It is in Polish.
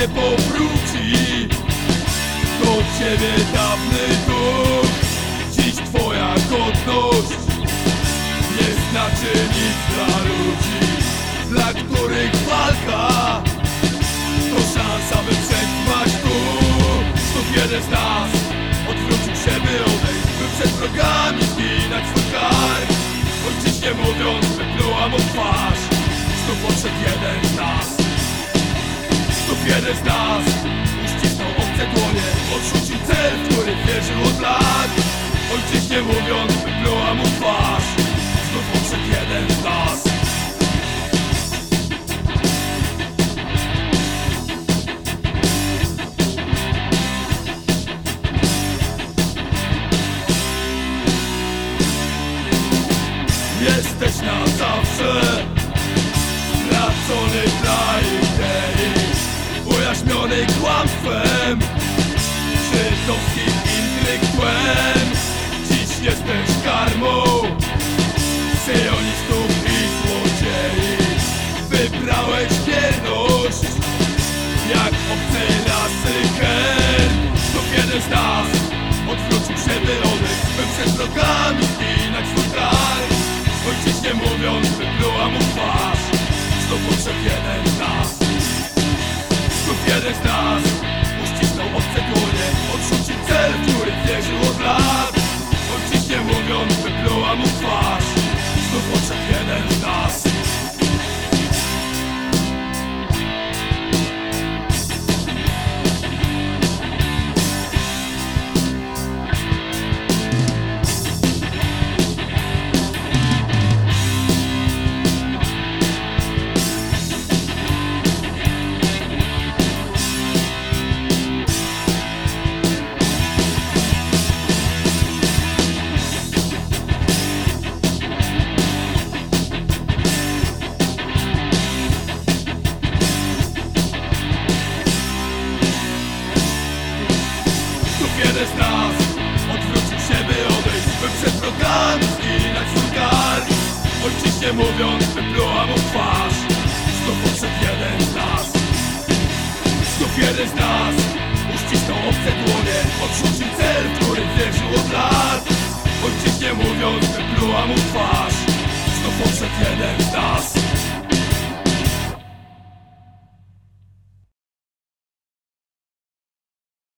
nie powróci. Do ciebie dawny duch, dziś twoja godność nie znaczy nic dla ludzi, dla których walka to szansa, by przetrwać tu. Znów jeden z nas odwrócił się, by odejść, by przed wrogami zginać swój kark. Ojczyźnie mówiąc, wypluła mu twarz. Znów odszedł jeden z nas. Znów jeden z nas uścisnął obce dłonie, odrzucił cel, w który wierzył od lat. Ojczyźnie mówiąc, wypluła mu twarz. Znów odszedł jeden z nas. Jesteś na zawsze stracony dla idei, ujaśniony kłamstwem, żydowskim intelektuem. Dziś jesteś karmą syjonistów i złodziei. Wybrałeś wierność jak obcy lasyker. Znów jeden z nas odwrócił się, by odejść, by przed wrogami zginać swój kraj. Ojczyźnie mówiąc, wypluła mu twarz. Znów odszedł jeden z nas. Znów jeden z nas uścisnął obce dłonie, odrzucił cel, w który wierzył od lat. Ojczyźnie mówiąc, wypluła mu twarz. Znów odszedł jeden z nas. Jeden z nas odwrócił się, by odejść, by przed wrogami zginać swój kark. Ojczyźnie mówiąc, wypluła mu twarz. Znów odszedł jeden z nas. Znów jeden z nas uścisnął obce dłonie, odrzucił cel, w który wierzył od lat. Ojczyźnie mówiąc, wypluła mu twarz. Znów odszedł jeden z nas.